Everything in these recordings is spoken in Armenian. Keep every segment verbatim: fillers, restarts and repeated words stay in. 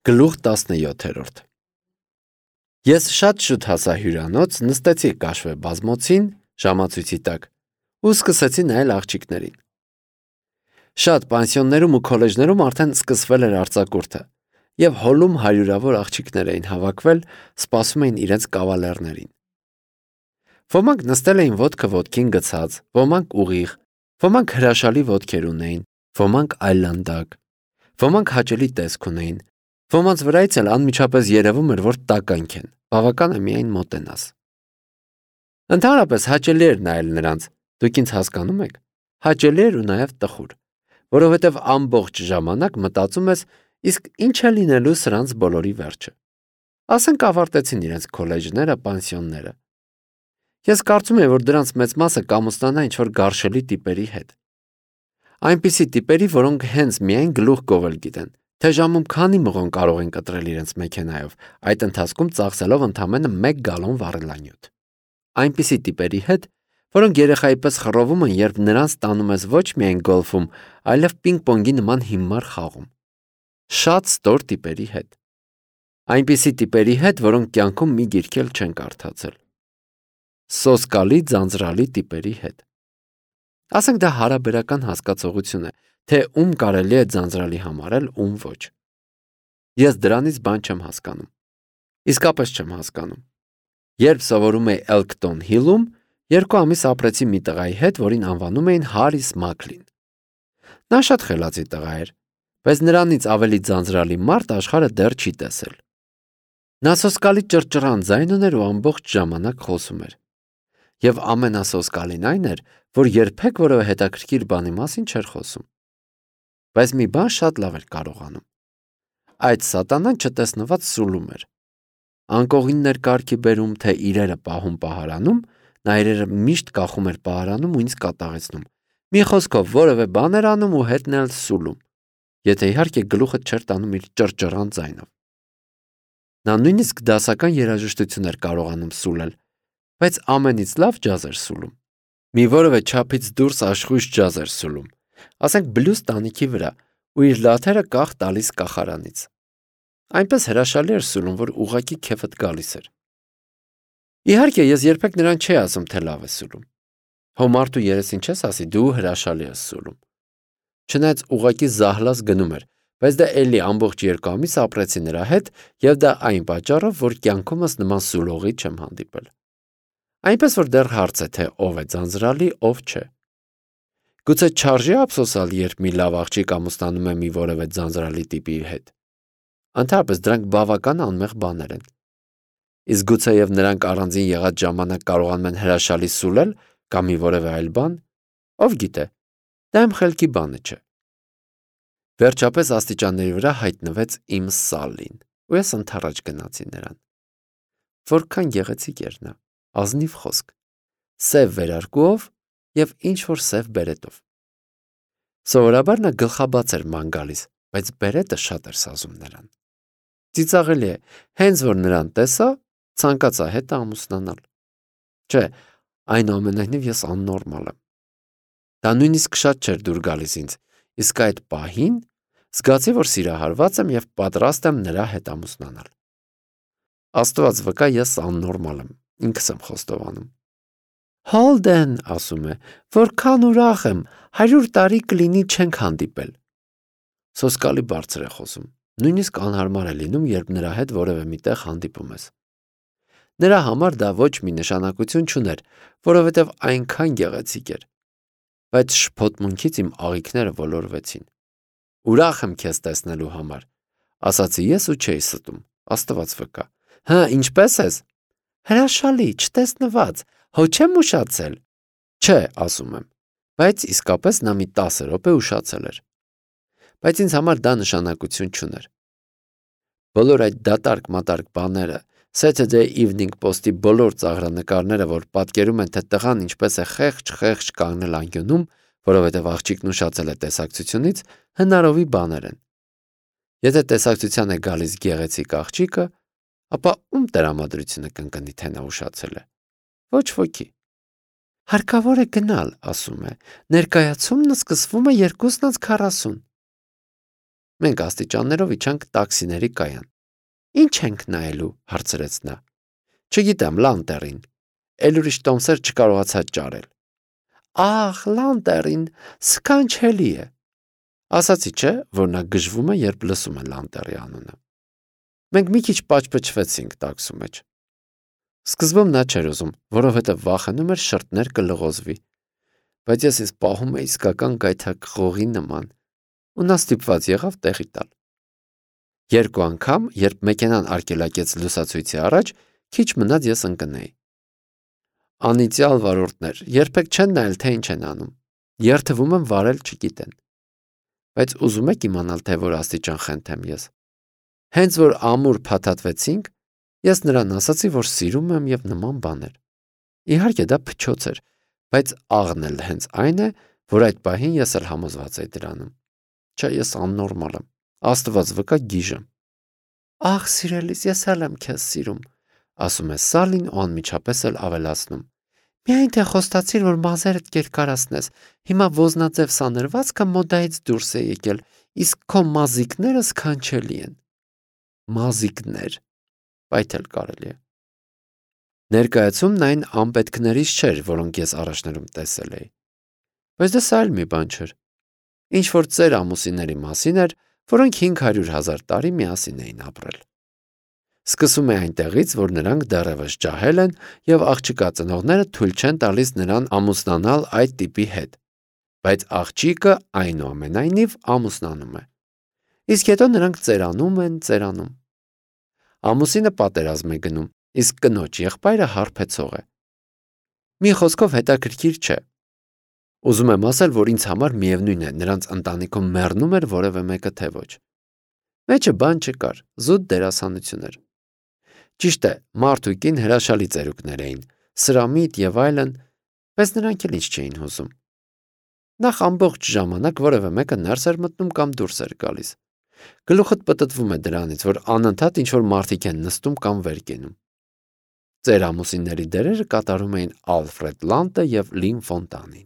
Գլուխ տասնյոթերորդ Ես շատ շուտ հասա հյուրանոց, նստեցի կաշվե բազմոցին ժամացույցի տակ ու սկսեցի նայել աղջիկներին։ Շատ պանսիոններում ու քոլեջներում արդեն սկսվել էր արձակուրդը, եւ հոլում հարյուրավոր աղջիկներ էին հավաքվել, սպասում էին իրենց կավալերներին։ Ոմանք նստել էին ոտքը ոտքին գցած, ոմանք ուղիղ, ոմանք հրաշալի ոտքեր ունեին, ոմանք այլանդակ, ոմանք հաճելի տեսք ունեին, ոմանց վրայից էլ անմիջապես երևում էր, որ տականք են, բավական է միայն մոտենաս։ Ընդհանրապես հաճելի էր նայել նրանց, դուք ինձ հասկանում եք, հաճելի էր ու նաև տխուր, որովհետև ամբողջ ժամանակ մտածում ես, իսկ ինչ է լինելու սրանց բոլորի վերջը։ Ասենք ավարտեցին իրենց քոլեջները, պանսիոնները։ Ես կարծում եմ, որ դրանց մեծ մասը կամուսնանա ինչ-որ գարշելի տիպերի հետ։ Այնպիսի տիպերի, որոնք հենց միայն գլուխ գովել գիտեն, թե ժամում քանի մղոն կարող են կտրել իրենց մեքենայով, այդ ընթացքում ծախսելով ընդամենը մեկ գալոն վառելանյութ։ Այնպիսի տիպերի հետ, որոնք երեխայի պես խռովում են, երբ նրանց տանում ես ոչ միայն գոլֆում, այլև պինգ-պոնգի նման հիմար խաղում։ Շատ ստոր տիպերի հետ։ Այնպիսի տիպերի հետ, որոնք կյանքում մի գիրք էլ չեն կարդացել։ Սոսկալի ձանձրալի տիպերի հետ։ Ասենք դա հարաբերական հասկացողություն է, թե ում կարելի է ձանձրալի համարել, ում ոչ։ Ես դրանից բան չեմ հասկանում։ Իսկապես չեմ հասկանում։ Երբ սովորում էի Elkton Hill-ում, երկու ամիս ապրեցի մի տղայի հետ, որին անվանում էին Հարիս Մաքլին։ Նա շատ խելացի տղա էր, բայց նրանից ավելի ձանձրալի մարդ աշխարհը դեռ չի տեսել։ Նա սոսկալի ճռճռան ձայն ուներ ու ամբողջ ժամանակ խոսում էր։ Եվ ամենասոսկալին այն էր, որ երբեք որևէ հետաքրքիր բանի մասին չէր խոսում։ Բայց մի բան շատ լավ էր կարողանում։ Այդ սատանան չտեսնված սուլում էր։ Անկողիններ կարգի բերում, թե իրերը պահում պահարանում, նա իրերը միշտ կախում էր պահարանում ու ինձ կատաղեցնում։ Մի խոսքով որևէ բան էր անում ու հետն էլ սուլում, եթե իհարկե գլուխը չէր տանում իր ճռճռան ձայնով։ Նա նույնիսկ դասական երաժշտություն էր կարողանում սուլել, բայց ամենից լավ ջազ էր սուլում։ Մի որևէ չափից դուրս աշխույժ ջազ էր սուլում, ասենք բլյուզ տանիքի վրա, ու իր լաթերը կախ տալիս կախարանից։ Այնպես հրաշալի էր սուլում, որ ուղղակի քեֆդ գալիս էր։ Իհարկե, ես երբեք նրան չէի ասում, թե լավ է սուլում։ Հո մարդու երեսին չես ասի, դու հրաշալի ես սուլում։ Չնայած ուղղակի զահլաս գնում էր, բայց դա էլի ամբողջ երկու ամիս ապրեցի նրա հետ, եւ դա այն պատճառով, որ կյանքումս նման սուլողի չեմ հանդիպել։ Այնպես որ դեռ հարց է, թե ով է ձանձրալի, ով չէ։ Գուցե չարժի ափսոսալ, երբ մի լավ աղջիկ ամուսնանում է մի որևէ ձանձրալի տիպի հետ։ Ընդհանրապես դրանք բավական անմեղ բաներ են։ Իսկ գուցեև նրանք առանձին եղած ժամանակ կարողանում են հրաշալի սուլել կամ մի որևէ այլ բան, ով գիտե։ Դա իմ խելքի բանը չէ։ Վերջապես աստիճանների վրա հայտնվեց իմ Սալլին, ու ես ընդառաջ գնացի նրան։ Որքան գեղեցիկ էր նա, ազնիվ խոսք, սև վերարկուով եւ ինչ որ սև բերետով։ Սովորաբար նա գլխաբաց էր ման գալիս, բայց բերետը շատ էր սազում նրան։ Ծիծաղելի է, հենց որ նրան տեսա, ցանկացա հետը ամուսնանալ։ Չէ, այնուամենայնիվ ես աննորմալ եմ։ Դա նույնիսկ շատ չէր դուր գալիս ինձ, իսկ այդ պահին զգացի, որ սիրահարված եմ եւ պատրաստ եմ նրա հետ ամուսնանալ։ Աստված վկա, ես աննորմալ եմ, ինքս եմ խոստովանում։ Հոլդեն, ասում է, որքան ուրախ եմ, հարյուր տարի կլինի չենք հանդիպել։ Սոսկալի բարձր է խոսում, նույնիսկ անհարմար է լինում, երբ նրա հետ որևէ միտեղ հանդիպում ես։ Նրա համար դա ոչ մի նշանակություն չուներ, որովհետև այնքան գեղեցիկ էր։ Բայց շփոթմունքից իմ աղիքները ոլորվեցին։ Ուրախ եմ քեզ տեսնելու համար, ասացի ես ու չէի ստում, Աստված վկա։ Հա, ինչպե՞ս ես։ Հրաշալի, չտեսնված, հո չեմ ուշացել։ Չէ, ասում եմ, բայց իսկապես նա մի տասը րոպե ուշացել էր։ Բայց ինձ համար դա նշանակություն չուներ։ Բոլոր այդ դատարկ մատարկ բաները, Saturday Evening Post-ի բոլոր ծաղրանկարները, որ պատկերում են, թե տղան ինչպես է խեղճ-խեղճ կանգնել անկյունում, որովհետև աղջիկն ուշացել է տեսակցությունից, հնարովի բաներ են։ Եթե տեսակցության է գալիս գեղեցիկ աղջիկը, ապա ում տրամադրությունը կընկնի, թե նա ուշացել է։ Ոչ ոքի։ Հարկավոր է գնալ, ասում է, ներկայացումն սկսվում է երկուսն անց քառասուն։ Մենք աստիճաններով իջանք տաքսիների կայան։ Ինչ ենք նայելու, հարցրեց նա։ Չգիտեմ, լանտերին։ Էլ ուրիշ տոմսեր չկարողացա ճարել։ Ահ, լանտերին, սքանչելի է։ Ասացի չէ, որ նա գժվում է, երբ լսում է լանտերի անունը։ Մենք մի քիչ պաճպճվեցինք տաքսու մեջ։ Սկզբում նա չէր ուզում, որովհետև վախենում էր շրթներ կլղոզվի, բայց ես ինձ պահում էի իսկական գայթակղողի նման, ու նա ստիպված եղավ տեղի տալ։ Երկու անգամ, երբ մեքենան արգելակեց լուսացույցի առաջ, քիչ մնաց ես ընկնեի։ Անիծյալ վարորդներ, երբեք չեն նայել, թե ինչ են անում։ Երթվում եմ վարել չգիտեն։ Բայց ուզում եք իմանալ, թե որ աստիճան խենթեմ ես։ Հենց որ ամուր փաթաթվեցինք, ես նրան ասացի, որ սիրում եմ եւ նման բաներ։ Իհարկե դա փչոց էր, բայց աղն էլ հենց այն է, որ այդ պահին ես էլ համոզված էի դրանում։ Չէ, ես աննորմալ եմ։ Աստված վկա գիժ եմ։ Ախ, սիրելիս, ես էլ եմ քեզ սիրում, ասում է Սալին ու անմիջապես էլ ավելացնում։ Միայն թե խոստացիր, որ մազերդ կերկարացնես։ Հիմա ոզնաձև սանրվածքը մոդայից դուրս է եկել, իսկ քո մազիկները սքանչելի են։ Մազիկներ, պայթել կարելի է։ Ներկայացումն այն անպետքներից չէր, որոնք ես առաջներում տեսել էի։ Բայց դա սա էլ մի բան չէր։ Ինչ որ ծեր ամուսինների մասին էր, որոնք հինգ հարյուր հազար տարի միասին էին ապրել։ Սկսում է այնտեղից, որ նրանք դեռևս ջահել են եւ աղջկա ծնողները թույլ չեն տալիս նրան ամուսնանալ այդ տիպի հետ, բայց աղջիկը այնուամենայնիվ ամուսնանում է։ Իսկ հետո նրանք ծերանում են, ծերանում։ Ամուսինը պատերազմ է գնում, իսկ կնոջ եղբայրը հարբեցող է։ Մի խոսքով հետաքրքիր չէ։ Ուզում եմ ասել, որ ինձ համար միևնույն է, նրանց ընտանիքում մեռնում էր որևէ մեկը թե ոչ։ Մեջը բան չկար, զուտ դերասանություն էր։ Ճիշտ է, մարդ ու կին հրաշալի ծերուկներ էին, սրամիտ եւ այլն, բայց նրանք էլ ինչ չէին հուզում։ Նախ ամբողջ ժամանակ որևէ մեկը ներս էր մտնում կամ դուրս էր գալիս։ Գլուխդ պտտվում է դրանից, որ անընդհատ ինչ որ մարդիկ են նստում կամ վեր կենում։ Ծեր ամուսինների դերերը կատարում էին Ալֆրեդ Լանտը եւ Լին Ֆոնտանին։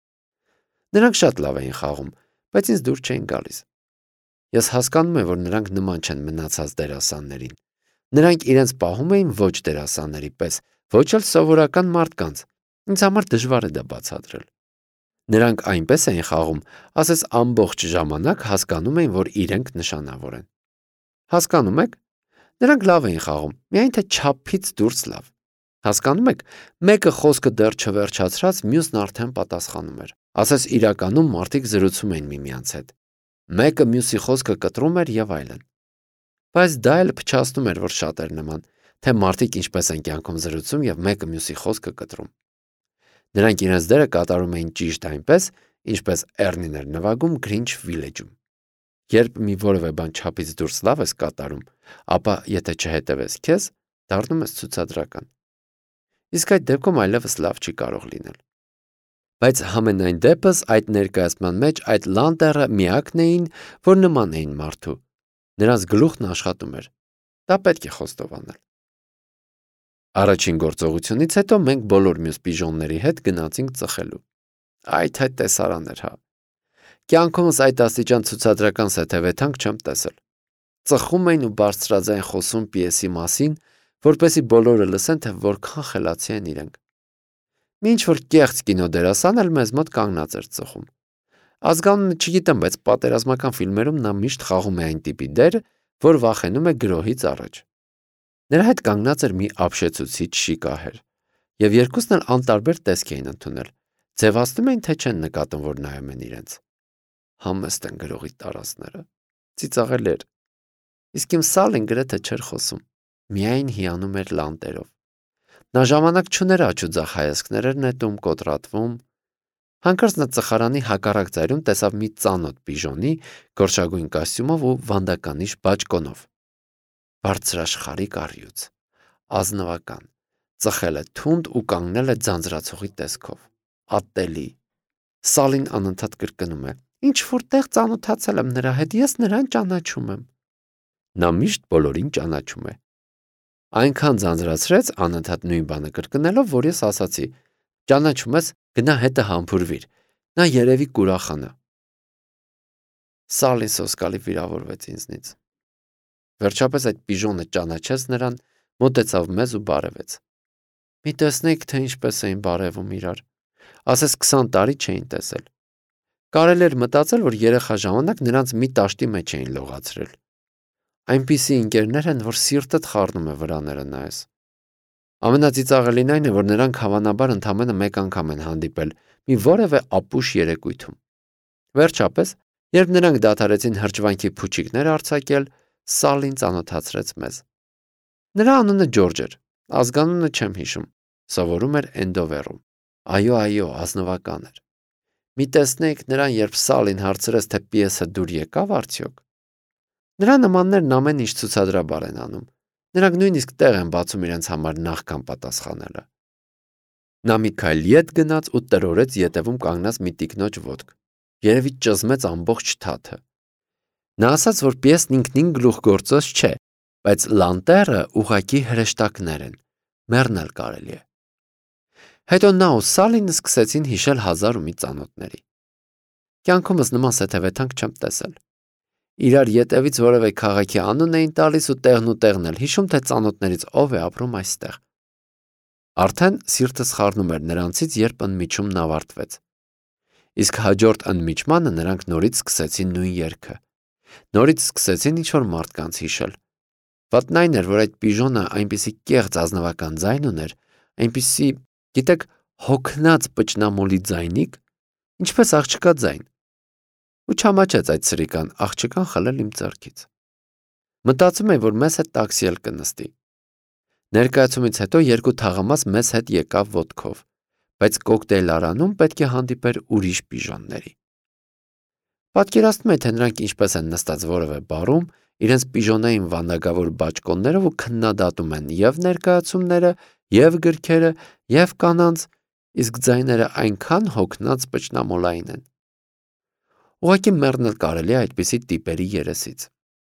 Նրանք շատ լավ էին խաղում, բայց ինձ դուր չէին գալիս։ Ես հասկանում եմ, որ նրանք նման չեն մնացած դերասաններին։ Նրանք իրենց պահում էին ոչ դերասանների պես, ոչ էլ սովորական մարդկանց։ Ինձ համար դժվար է դա բացատրել։ Նրանք այնպես էին խաղում, ասես ամբողջ ժամանակ հասկանում էին, որ իրենք նշանավոր են։ Հասկանում եք։ Նրանք լավ էին խաղում, միայն թե չափից դուրս լավ։ Հասկանում եք, մեկը խոսքը դեռ չվերջացրած, մյուսն արդեն պատասխանում էր։ Ասես իրականում մարդիկ զրուցում էին միմյանց հետ։ Մեկը մյուսի խոսքը կտրում էր եւ այլն։ Բայց դա էլ փչացնում էր, որ շատ էր նման, թե մարդիկ ինչպես են կյանքում զրուցում եւ մեկը մյուսի խոսքը կտրում։ Նրանք իրենց դերը կատարում էին ճիշտ այնպես, ինչպես Էռնին էր նվագում Greenwich Village-ում։ Երբ մի որևէ բան չափից դուրս լավ ես կատարում, ապա եթե չհետևես քեզ, դառնում ես ցուցադրական։ Իսկ այդ դեպքում այլևս լավ չի կարող լինել։ Բայց համենայն դեպս այդ ներկայացման մեջ այդ լանտերը միակն էին, որ նման էին մարդու։ Նրանց գլուխն աշխատում էր։ Դա պետք է խոստովանել։ Առաջին գործողությունից հետո մենք բոլոր մյուս պիժոնների հետ գնացինք ծխելու։ Այդ այդ տեսարան էր, հա։ Կյանքումս այդ աստիճան ցուցադրական սեթևեթանք չեմ տեսել։ Ծխում էին ու բարձրաձայն խոսում պիեսի մասին, որպեսզի բոլորը լսեն, թե որքան խելացի են իրենք։ Մինչ որ կեղծ կինոդերասան էլ մեզ մոտ կանգնած էր ծխում։ Ազգանունը չգիտեմ, բայց պատերազմական ֆիլմերում նա միշտ խաղում է այն տիպի դեր, որ վախենում է գրոհից առաջ։ Նրա հետ կանգնած էր մի ապշեցուցիչ շիկահեր, եւ երկուսն էլ անտարբեր տեսք էին ընդունել։ Ձևացնում էին, թե չեն նկատում, որ նայում են իրենց։ Համեստ են գրողի տարածները։ Ծիծաղել էր։ Իսկ իմ Սալին գրեթե չէր խոսում։ Միայն հիանում էր լանտերով։ Նա ժամանակ չուներ աչու ձախ հայացքներ էր նետում, կոտրատվում։ Հանկարծ նա ծխարանի հակառակ ծայրում տեսավ մի ծանոթ պիժոնի, գորշագույն կոստյումով ու վանդականիշ բաճկոնով։ Բարձրաշխարհիկ առյուծ, ազնվական, ծխել է թունդ ու կանգնել է ձանձրացողի տեսքով։ Ատելի։ Սալին անընդհատ կրկնում է. Ինչ որտեղ ծանոթացել եմ նրա հետ, ես նրան ճանաչում եմ։ Նա միշտ բոլորին ճանաչում է։ Այնքան ձանձրացրեց անընդհատ նույն բանը կրկնելով, որ ես ասացի. ճանաչում ես, գնա հետը համբուրվիր, նա երևի կուրախանա։ Սալին սոսկալի վիրավորվեց ինձնից։ Վերջապես այդ պիժոնը ճանաչեց նրան, մոտեցավ մեզ ու բարևեց։ Մի տեսնեիք, թե ինչպես էին բարևում իրար, ասես քսան տարի չէին տեսել։ Կարելի էր մտածել, որ երեխա ժամանակ նրանց մի տաշտի մեջ էին լողացրել։ Այնպիսի ընկերներ են, որ սիրտդ խառնում է վրաները նայես։ Ամենածիծաղելին այն է, որ նրանք հավանաբար ընդամենը մեկ անգամ են հանդիպել մի որևէ ապուշ երեկույթում։ Վերջապես, երբ նրանք դադարեցին հրճվանքի փուչիկներ արձակել, Սալին ծանոթացրեց մեզ։ Նրա անունը Ջորջ էր, ազգանունը չեմ հիշում, սովորում էր Էնդովերում։ Այո, այո, ազնվական էր։ Մի տեսնեիք նրան, երբ Սալին հարցրեց, թե պիեսը դուր եկավ արդյոք։ Նրա նմաններն ամեն ինչ ցուցադրաբար են անում։ Նրանք նույնիսկ տեղ են բացում իրենց համար նախքան պատասխանելը։ Նա մի քայլ ետ գնաց ու տրորեց ետևում կանգնած մի տիկնոջ ոտք։ Երևի ճզմեց ամբողջ թաթը։ Նա ասաց, որ պիեսն ինքնին գլուխգործոց չէ, բայց լանտերը ուղղակի հրեշտակներ են, մեռնել կարելի է։ Հետո նա ու Սալին սկսեցին հիշել հազար ու մի ծանոթների։ Կյանքումս նման սեթևեթանք չեմ տեսել։ Իրար ետևից որևէ քաղաքի անուն էին տալիս ու տեղն ու տեղն էլ հիշում, թե ծանոթներից ով է ապրում այստեղ։ Արդեն սիրտս խառնում էր նրանցից, երբ ընդմիջումն ավարտվեց։ Իսկ հաջորդ ընդմիջմանը նրանք նորից սկսեցին նույն երգը։ Նորից սկսեցին ինչ-որ մարդկանց հիշել։ Վատն այն էր, որ այդ պիժոնը այնպիսի կեղծ ազնվական ձայն ուներ, այնպիսի, գիտեք, հոգնած պճնամոլի ձայնիկ, ինչպես աղջկա ձայն։ Ու չամաչեց այդ սրիկան աղջկան խլել իմ ձեռքից։ Մտածում էի, որ մեզ հետ տաքսի էլ կնստի։ Ներկայացումից հետո երկու թաղամաս մեզ հետ եկավ ոտքով, բայց կոկտեյլարանում պետք է հանդիպեր ուրիշ պիժոնների։ Պատկերացնում եք, թե նրանք ինչպես են նստած որևէ բարում, իրենց պիժոնային վանդակավոր բաճկոններով ու քննադատում են և ներկայացումները, և գրքերը, և կանանց, իսկ ձայները այնքան հոգնած պճնամոլային են։ Ուղղակի մեռնել կարելի է այդպիսի տիպերի երեսից։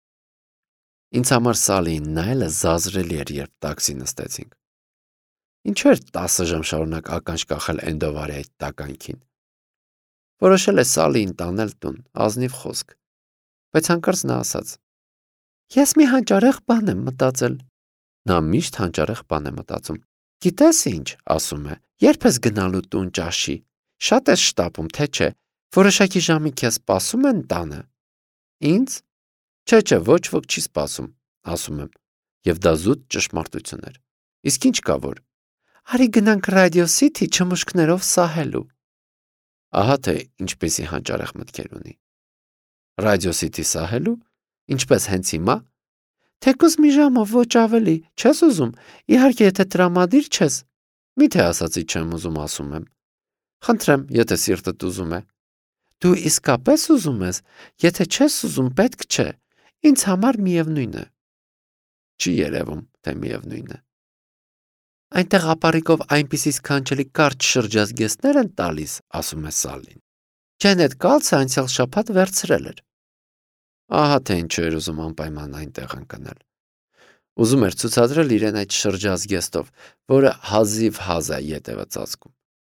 Ինձ համար Սալիին նայելը զազրելի էր, երբ տաքսի նստեցինք։ Ինչու էր տասը ժամ շարունակ ականջ կախել Էնդովարի այդ տականքին։ Որոշել է Սալիին տանել տուն, ազնիվ խոսք, բայց հանկարծ նա ասաց. Ես մի հանճարեղ բան եմ մտածել։ Նա միշտ հանճարեղ բան է մտածում։ Գիտես ինչ, ասում է, երբ ես գնալու տուն ճաշի, շատ ես շտապում, թե չէ, որոշակի ժամի քեզ սպասում են տանը։ Ինձ։ Չէ, չէ, ոչ ոք չի սպասում, ասում եմ, և դա զուտ ճշմարտություն էր։ Իսկ ինչ կա որ։ Արի գնանք Ռադիո Սիթի չմուշկներով սահելու։ Ահա թե ինչպեսի հանճարեղ մտքեր ունի։ Ռադիո Սիթի սահելու, ինչպես հենց հիմա։ Թեկուզ մի ժամով, ոչ ավելի, չես ուզում, իհարկե եթե տրամադիր չես։ Միթե ասացի չեմ ուզում, ասում եմ։ Խնդրեմ, եթե սիրտդ ուզում է։ Դու իսկապես ուզում ես, եթե չես ուզում, պետք չէ, ինձ համար միևնույն է։ Չի երևում, թե միևնույն է։ Այնտեղ ապարիկով այնպիսի սքանչելի կարճ շրջազգեստներ են տալիս, ասում է Սալին։ Ջենետ Կալցը անցյալ շաբաթ վերցրել էր։ Ահա թե ինչու էր ուզում անպայման այնտեղ ընկնել։ Ուզում էր ցուցադրել իրեն այդ շրջազգեստով, որը հազիվ հազ է ետևը ծածկում։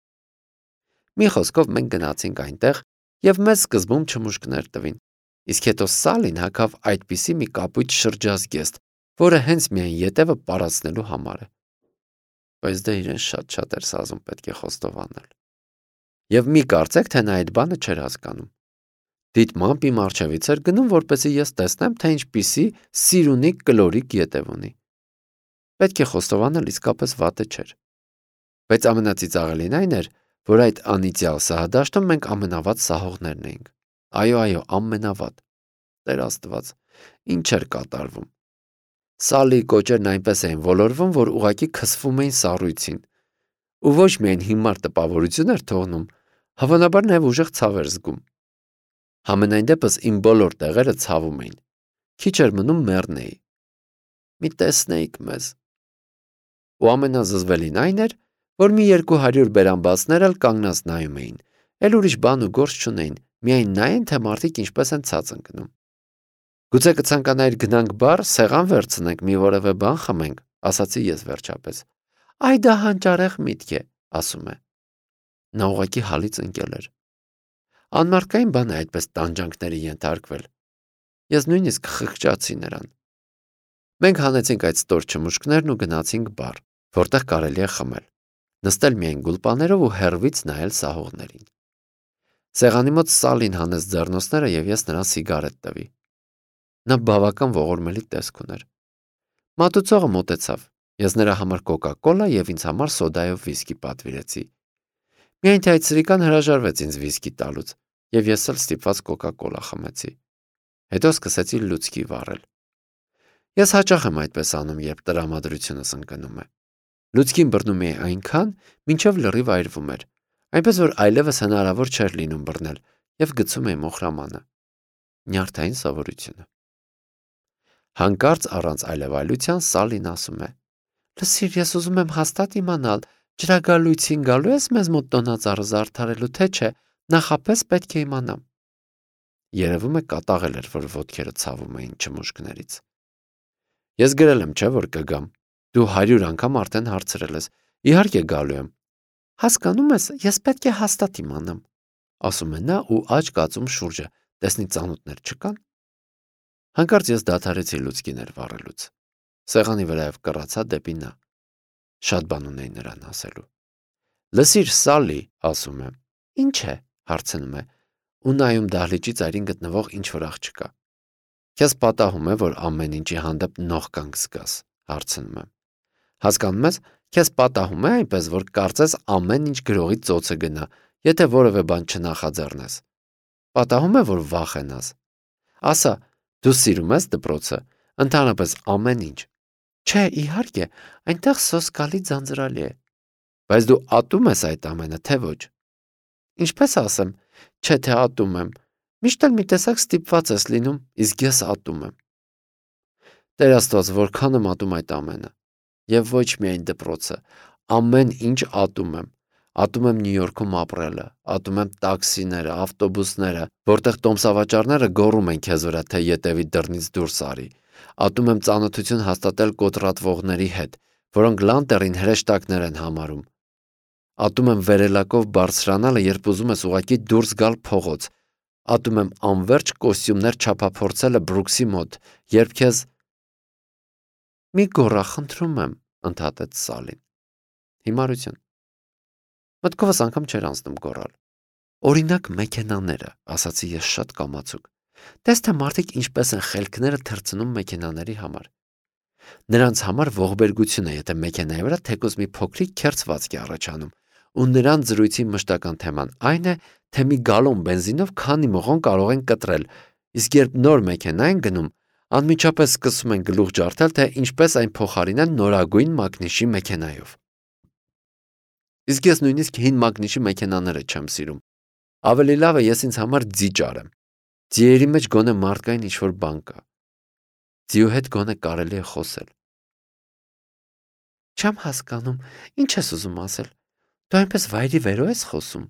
Մի խոսքով մենք գնացինք այնտեղ և մեզ սկզբում չմուշկներ տվին, իսկ հետո Սալին հագավ այդպիսի մի կապույտ շրջազգեստ, որը հենց միայն ետևը պարացնելու համար է։ Բայց դա իրեն շատ-շատ էր սազում պետք է խոստովանել։ Եվ մի կարծեք, թե նա այդ բանը չէր հասկանում։ Դիտմամբ իմ առջևից էր գնում, որպեսզի ես տեսնեմ, թե ինչպիսի սիրունիկ կլորիկ ետև ունի։ Պետք է խոստովանել, իսկապես վատը չէր։ Բայց ամենածիծաղելին այն էր, որ այդ անիծյալ սահադաշտում մենք ամենավատ սահողներն էինք։ Այո, այո, ամենավատ։ Տեր Աստված, ինչ էր կատարվում։ Սալի կոճերն այնպես էին ոլորվում, որ ուղղակի քսվում էին սառույցին։ Ու ոչ միայն հիմար տպավորություն էր թողնում, հավանաբար նաև ուժեղ ցավ էր զգում։ Համենայն դեպս իմ բոլոր տեղերը ցավում էին։ Քիչ էր մնում մեռնեի։ Մի տեսնեիք մեզ։ Ու ամենազզվելին այն էր, որ մի երկու հարյուր բերանբացներ էլ կանգնած նայում էին, էլ ուրիշ բան ու գործ չունեին, միայն նայեն, թե մարդիկ ինչպես են ցած ընկնում։ Գուցե կցանկանայիր գնանք բար, սեղան վերցնենք, մի որևէ բան խմենք, ասացի ես վերջապես։ Այ դա հանճարեղ միտք է, ասում է։ Նա ուղղակի հալից ընկել էր։ Անմարդկային բան է այդպես տանջանքների ենթարկվել։ Ես նույնիսկ խղճացի նրան։ Մենք հանեցինք այդ ստոր չմուշկներն ու գնացինք բար, որտեղ կարելի է խմել, նստել միայն գուլպաներով ու հեռվից նայել սահողներին։ Սեղանի մոտ Սալին հանեց ձեռնոցները և ես նրան սիգարետ տվի։ Նա բավական ողորմելի տեսք ուներ։ Մատուցողը մոտեցավ, ես նրա համար կոկա-կոլա և ինձ համար սոդայով վիսկի պատվիրեցի։ Միայն թե այդ սրիկան հրաժարվեց ինձ վիսկի տալուց, և ես էլ ստիպված կոկա-կոլա խմեցի։ Հետո սկսեցի լուցկի վառել։ Ես հաճախ եմ այդպես անում, երբ տրամադրությունս ընկնում է։ Լուցկին բռնում էի այնքան, մինչև լրիվ այրվում էր, այնպես որ այլևս հնարավոր չէր լինում բռնել և գցում էի մոխրամանը։ Նյարդային սովորությունը։ Հանկարծ առանց այլևայլության Սալին ասում է. «Լսիր, ես ուզում եմ հաստատ իմանալ, ջրագալույցին գալու ես մեզ մոտ տոնածառը զարդարելու, թե չէ, նախապես պետք է իմանամ»։ Երևում է կատաղել էր, որ ոտքերը ցավում էին չմուշկներից։ Ես գրել եմ, չէ՞ որ կգամ։ Դու հարյուր անգամ արդեն հարցրել ես։ Իհարկե գալու եմ։ Հասկանում ես, ես պետք է հաստատ իմանամ, ասում է նա ու աչք ածում շուրջը, տեսնի ծանոթներ չկան։ Հանկարծ ես դադարեցի լուցկիներ վառելուց։ Սեղանի վրայով կռացա դեպի նա։ Շատ բան ունեի նրան ասելու։ Լսիր, Սալի, ասում է։ Ինչ է, հարցնում է, ու նայում դահլիճի ծայրին գտնվող ինչ-որ աղջկա։ Քեզ պատահում է, որ ամեն ինչի հանդեպ նողկանք զգաս, հարցնում եմ։ Հասկանում ես, քեզ պատահում է այնպես, որ կարծես ամեն ինչ գրողի ծոցը գնա, եթե որևէ բան չնախաձեռնես։ Պատահում է, որ վախենաս։ Ասա, դու սիրում ես դպրոցը, ընդհանրապես ամեն ինչ։ Չէ, իհարկե, այնտեղ սոսկալի ձանձրալի է։ Բայց դու ատում ես այդ ամենը, թե ոչ։ Ինչպես ասեմ, չէ թե ատում եմ, միշտ էլ մի տեսակ ստիպված ես լինում, իսկ ես ատում եմ։ Տեր Աստված, որքան եմ ատում այդ ամենը։ Եվ ոչ միայն դպրոցը, ամեն ինչ ատում եմ։ Ատում եմ Նյու Յորքում ապրելը, ատում եմ տաքսիները, ավտոբուսները, որտեղ տոմսավաճառները գոռում են քեզ վրա, թե ետևի դռնից դուրս արի։ Ատում եմ ծանոթություն հաստատել կոտրատվողների հետ, որոնք լանտերին հրեշտակներ են համարում։ Ատում եմ վերելակով բարձրանալը, երբ ուզում ես ուղղակի դուրս գալ փողոց։ Ատում եմ անverջ կոստյումներ չափափորձելը Բրուքսի մոտ, երբ քեզ մի գոռա, խնդրում եմ, ընդհատեց Սալին։ Հիմարություն։ Մտքովս անգամ չէր անցնում գոռալ։ Օրինակ մեքենաները, ասացի ես շատ կամացուկ։ Տես թե մարդիկ ինչպես են խելքները թռցնում մեքենաների համար։ Նրանց համար ողբերգություն է, եթե մեքենայի վրա թեկուզ մի փոքրիկ քերծվածք է առաջանում, ու նրանց զրույցի մշտական թեման այն է, թե մի գալոն բենզինով քանի մղոն կարող են կտրել, իսկ երբ նոր մեքենա են գնում, անմիջապես սկսում են գլուխ ջարդել, թե ինչպես այն փոխարինեն նորագույն մակնիշի մեքենայով։ Իսկ ես նույնիսկ հին մակնիշի մեքենաները չեմ սիրում։ Ավելի լավ է ես ինձ համար ձի ճարեմ։ Ձիերի մեջ գոնե մարդկային ինչ-որ բան կա։ Ձիու հետ գոնե կարելի է խոսել։ Չեմ հասկանում, ինչ ես ուզում ասել։ Դու այնպես վայրի վերո ես խոսում։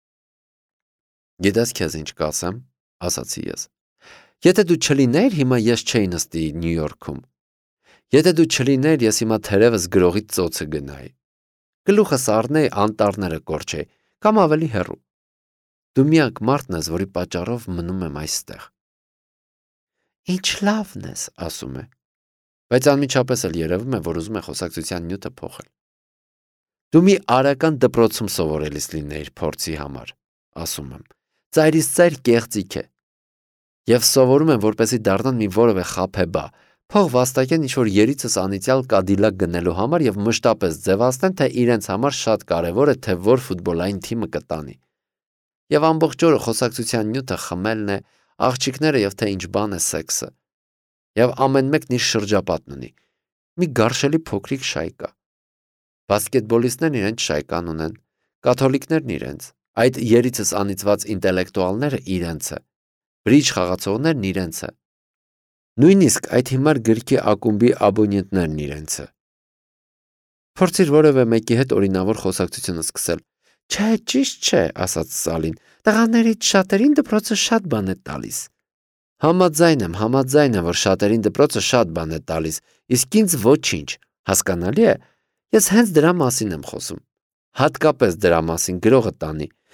Գիտես քեզ ինչ կասեմ, ասացի ես։ Եթե դու չլինեիր, հիմա ես չէի նստի Նյու Յորքում։ Եթե դու չլինեիր, ես հիմա թերևս գրողի ծոցը գնայի։ Գլուխս առնեի, անտառները կորչեի, կամ ավելի հեռու։ Դու միակ մարդն ես, որի պատճառով մնում եմ այստեղ։ Ինչ լավն ես, ասում է։ Բայց անմիջապես էլ երևում է, որ ուզում է խոսակցության նյութը փոխել։ Դու մի արական դպրոցում սովորելիս լինեիր փորձի համար, ասում եմ։ Ծայրից ծայր կեղծիք է։ Եվ սովորում եմ, որպեսզի դառնան մի որևէ խաբեբա, փող վաստակեն ինչ-որ երիցս անիծյալ Կադիլակ գնելու համար եւ մշտապես ձևացնեն, թե իրենց համար շատ կարեւոր է, թե որ ֆուտբոլային թիմը կտանի։ Եվ ամբողջ օրը խոսակցության նյութը խմելն է, աղջիկները եւ թե ինչ բան է սեքսը։ Եվ ամեն մեկն իր շրջապատն ունի։ Մի գարշելի փոքրիկ շայկա։ Բասկետբոլիստներն իրենց շայկան ունեն, կաթոլիկներն իրենց, այդ երիցս անիծված ինտելեկտուալները իրենցը, բրիջ խաղացողներն իրենցը։ Նույնիսկ այդ հիմար գրքի ակումբի աբոնենտներն իրենցը։ Փորձիր որևէ մեկի հետ օրինավոր խոսակցություն սկսել։ Չէ, ճիշտ չէ, ասաց Սալին։ Տղաներից շատերին դպրոցը շատ բան է տալիս։ Համաձայն եմ, համաձայն եմ, որ շատերին դպրոցը շատ բան է տալիս, իսկ ինձ ոչինչ, հասկանալի է։ Ես հենց դրա մասին եմ խոսում։ Հատկապես դրա մասին գրողը տանի,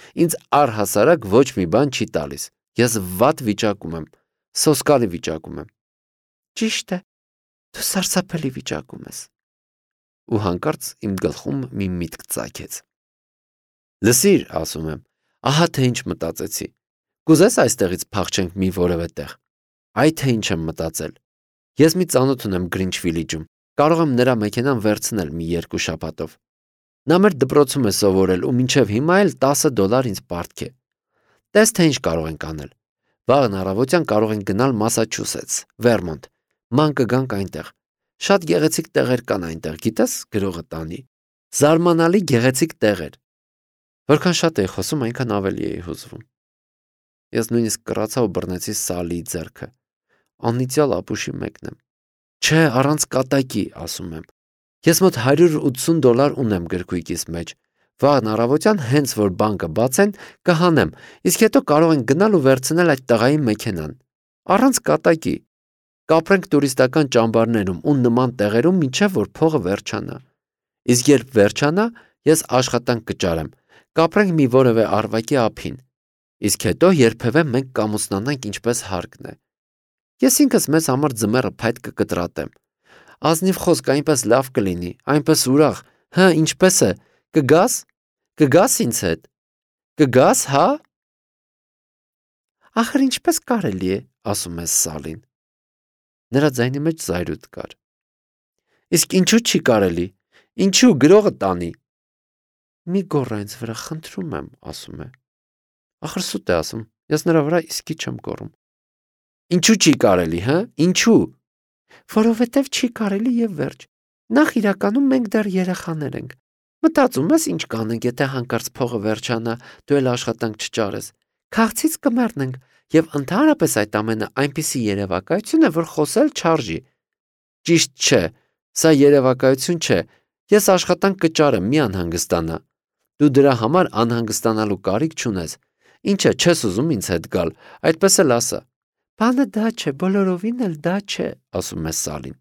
Ինձ առհասարակ ոչ մի բան չի տալիս։ Ես վատ վիճակում եմ, սոսկալի վիճակում եմ։ Ճիշտ է, դու սարսափելի վիճակում ես։ Ու հանկարծ իմ գլխում մի միտք ծագեց։ Լսիր, ասում եմ, ահա թե ինչ մտածեցի։ Կուզես այստեղից փախչենք մի որևէ տեղ։ Այ թե ինչ եմ մտածել։ Ես մի ծանոթ ունեմ Գրինչվիլիջում, կարող եմ նրա մեքենան վերցնել մի երկու շաբաթով։ Նա մեր դպրոցում է սովորել ու մինչև հիմա էլ տասը դոլար ինձ պարտք է։ Տես թե ինչ կարող ենք անել։ Վաղն առավոտյան կարող ենք գնալ Մասաչուսեթս, Վերմոնտ, ման կգանք այնտեղ։ Շատ գեղեցիկ տեղեր կան այնտեղ, գիտես, գրողը տանի։ Զարմանալի գեղեցիկ տեղեր։ Որքան շատ էի խոսում, այնքան ավելի էի հուզվում։ Ես նույնիսկ կռացա ու բռնեցի Սալիի ձեռքը։ Անիծյալ ապուշի մեկն եմ։ Չէ, առանց կատակի, ասում եմ։ Ես մոտ հարյուր ութսուն դոլար ունեմ գրքույկիս մեջ։ Վաղն առավոտյան հենց որ բանկը բացեն, կհանեմ, իսկ հետո կարող ենք գնալ ու վերցնել այդ տղայի մեքենան։ Առանց կատակի։ Կապրենք տուրիստական ճամբարներում ու նման տեղերում, մինչև որ փողը վերջանա։ Իսկ երբ վերջանա, ես աշխատանք կճարեմ։ Կապրենք մի որևէ արվակի ափին։ Իսկ հետո երբևէ մենք կամուսնանանք ինչպես հարկն է։ Ես ինքս մեզ համար ձմեռը փայտ կկտրատեմ։ Ազնիվ խոսք, այնպես լավ կլինի, այնպես ուրախ։ Հը, ինչպես է։ Կգաս։ Կգաս ինձ հետ։ Կգաս, հա։ Ախր ինչպես կարելի է, ասում է Սալին։ Նրա ձայնի մեջ զայրույթ կար։ Իսկ ինչու չի կարելի։ Ինչու գրողը տանի։ Մի գոռա ինձ վրա, խնդրում եմ, ասում է։ Ախր սուտ է ասում։ Ես նրա վրա իսկի չեմ գոռում։ Ինչու չի կարելի, հա։ Ինչու։ Որովհետև չի կարելի եւ վերջ։ Նախ իրականում մենք դեռ երեխաներ ենք։ Մտածում ես ինչ կանենք, եթե հանկարծ փողը վերջանա, դու էլ աշխատանք չճարես։ Քաղցից կմեռնենք եւ ընդհանրապես այդ ամենը այնպիսի երևակայություն է, որ խոսել չարժի։ Ճիշտ չէ, սա երևակայություն չէ։ Ես աշխատանք կճարեմ, մի անհանգստանա։ Դու դրա համար անհանգստանալու կարիք չունես։ Ինչ է, չես ուզում ինձ հետ գալ, այդպես էլ ասա։ Բանը դա չէ, բոլորովին էլ դա չէ, ասում է Սալին։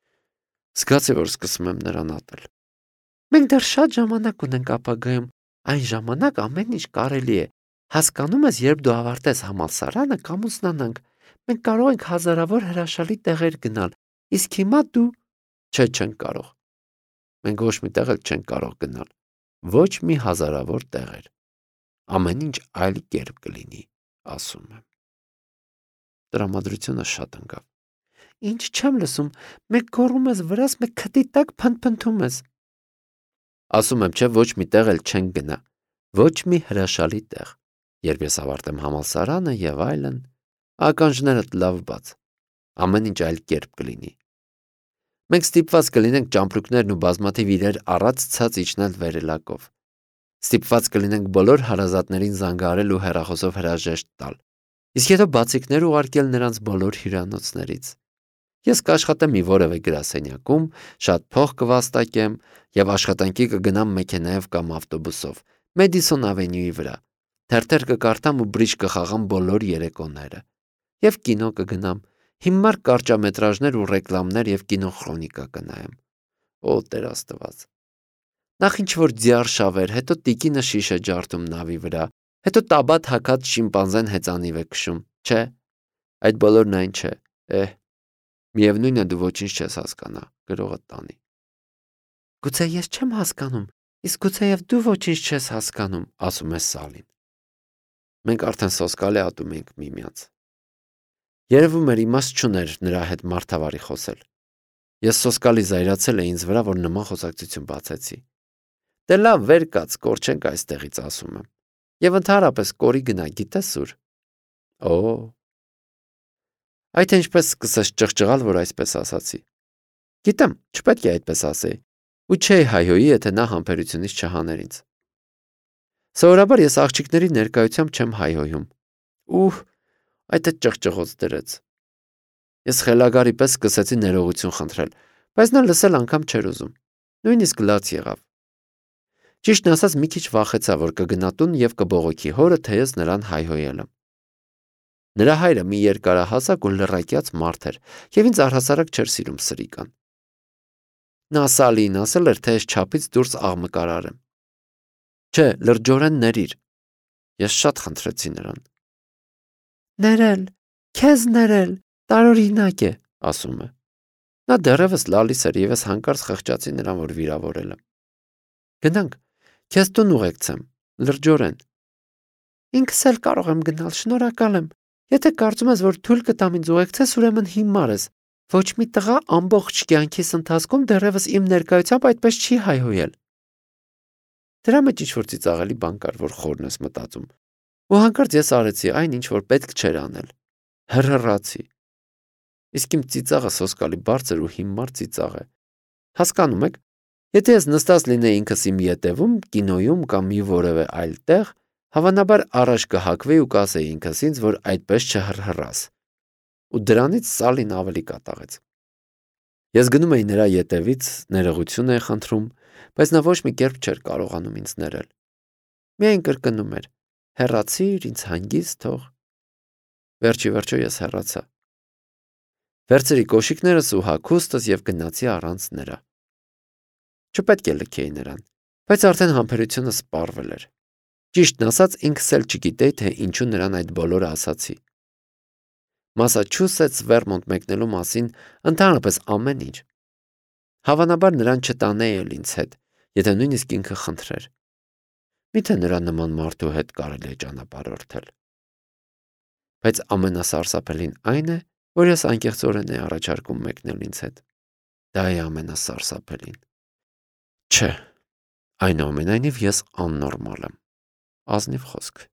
Զգացի, որ սկսում եմ նրան ատել։ Մենք դեռ շատ ժամանակ ունենք ապագայում, այն ժամանակ ամեն ինչ կարելի է։ Հասկանում ես, երբ դու ավարտես համալսարանը, կամուսնանանք։ Մենք կարող ենք հազարավոր հրաշալի տեղեր գնալ, իսկ հիմա դու չէ, չենք կարող։ Մենք ոչ մի տեղ էլ չենք կարող գնալ։ Ոչ մի հազարավոր տեղեր։ Ամեն ինչ այլ կերպ կլինի, ասում եմ։ Տրամադրությունը շատ ընկավ։ Ինչ չեմ լսում, մեկ գոռում ես վրաս, մեկ քթի տակ փնթփնթում ես։ Ասում եմ, չէ, ոչ մի տեղ էլ չենք գնա։ Ոչ մի հրաշալի տեղ։ Երբ ես ավարտեմ համալսարանը եւ այլն, ականջներդ լավ բաց։ Ամեն ինչ այլ կերպ կլինի։ Մենք ստիպված կլինենք ճամպրուկներն ու բազմաթիվ իրեր առած ցած իջնել վերելակով։ Ստիպված կլինենք բոլոր հարազատներին զանգահարել ու հեռախոսով հրաժեշտ տալ։ Իսկ հետո բացիկներ ուղարկել նրանց բոլոր հյուրանոցներից։ Ես կաշխատեմ մի որևէ գրասենյակում, շատ փող կվաստակեմ եւ աշխատանքի կգնամ մեքենայով կամ ավտոբուսով, Մեդիսոն ավենյուի վրա։ Թերթեր կկարդամ ու բրիջ կխաղամ բոլոր երեկոները։ Եվ կինո կգնամ, հիմար կարճամետրաժներ ու ռեկլամներ եւ կինոխրոնիկա կնայեմ։ Օ, Տեր Աստված։ Նախ ինչ որ ձիար շավեր, հետո տիկինը շիշ է ջարդում նավի վրա, հետո տաբատ հագած շիմպանզեն հեծանիվ է քշում, չէ։ Այդ բոլորն այն չէ։ Էհ, միևնույն է, դու ոչինչ չես հասկանա, գրողը տանի։ Գուցե ես չեմ հասկանում, իսկ գուցեև դու ոչինչ չես հասկանում, ասում է Սալին։ Մենք արդեն սոսկալի ատում ենք միմյանց։ Երևում էր իմաստ չուներ նրա հետ մարդավարի խոսել։ Ես սոսկալի զայրացել է ինձ վրա, որ նման խոսակցություն բացեցի։ Դե լավ, վեր կաց, կորչենք այստեղից, ասում եմ։ Եվ ընդհանրապես կորի գնա, գիտես ուր։ Օ։ Այդ ինչպես սկսես ճղճղալ, որ այսպես ասացի։ Գիտեմ, չպետք է այդպես ասեի։ Ու չէի հայհոյի, եթե նա համբերությունից չհաներ ինձ։ Սովորաբար ես աղջիկների ներկայությամբ չեմ հայհոյում։ Ուհ, այդ է ճղճղոց դրեց։ Ես խելագարի պես սկսեցի ներողություն խնդրել, բայց նա լսել անգամ չէր ուզում։ Նույնիսկ լաց եղավ։ Ճիշտն ասած, մի քիչ վախեցա, որ կգնա տուն եւ կբողոքի հորը, թե ես նրան հայհոյել եմ։ Նրա հայրը մի երկարահասակ ու լռակյաց մարդ էր եւ ինձ առհասարակ չէր սիրում սրիկան։ Նա Սալին ասել էր, թե ես չափից դուրս աղմկարար եմ։ Չէ, լրջորեն ներիր։ Ես շատ խնդրեցի նրան։ Ներել, քեզ ներել, տարօրինակ է, ասում է։ Նա դեռևս լալիս էր եւ ես հանկարծ խղճացի նրան, որ վիրավորել եմ։ Գնանք, քեզ տուն ուղեկցեմ, լրջորեն։ Ինքս էլ կարող եմ գնալ, շնորհակալ եմ։ Եթե կարծում ես, որ թույլ կտամ ինձ ուղեկցես, ուրեմն հիմար ես։ Ոչ մի տղա ամբողջ կյանքիս ընթացքում դեռևս իմ ներկայությամբ այդպես չի հայհոյել։ Դրա մեջ ինչ-որ ծիծաղելի բան կար, որ խորն ես մտածում։ Ու հանկարծ ես արեցի այն, ինչ որ պետք չէր անել։ Հռհռացի։ Իսկ իմ ծիծաղը սոսկալի բարձր ու հիմար ծիծաղ է։ Հասկանում եք, եթե ես նստած լինեի ինքս իմ ետևում, կինոյում կամ մի որևէ այլ տեղ, հավանաբար առաջ կհակվեի ու կասեի ինքս ինձ, որ այդպես չհռհռաս։ Ու դրանից Սալին ավելի կատաղեց։ Ես գնում էի նրա ետևից, ներողություն էի խնդրում, բայց նա ոչ մի կերպ չէր կարողանում ինձ ներել։ Միայն կրկնում էր. հեռացիր, ինձ հանգիստ թող։ Վերջի վերջո ես հեռացա։ Վերցրի կոշիկներս ու հագուստս եւ գնացի առանց նրա։ Չպետք է լքեի նրան, բայց արդեն համբերությունը սպառվել էր։ Ճիշտն ասած, ինքս էլ չգիտեի, թե ինչու նրան այդ բոլորը ասացի։ Մասաչուսեթս Վերմոնտ մեկնելու մասին ընդհանրապես ամեն ինչ։ Հավանաբար նրան չտանեի էլ ինձ հետ, եթե նույնիսկ ինքը խնդրեր։ Միթե նրա նման մարդու հետ կարելի է ճանապարհորդել։ Բայց ամենասարսափելին այն է, որ ես անկեղծորեն էի առաջարկում մեկնել ինձ հետ։ Դա է ամենասարսափելին։ Չէ, այնուամենայնիվ ես աննորմալ եմ։ Ազնիվ խոսք։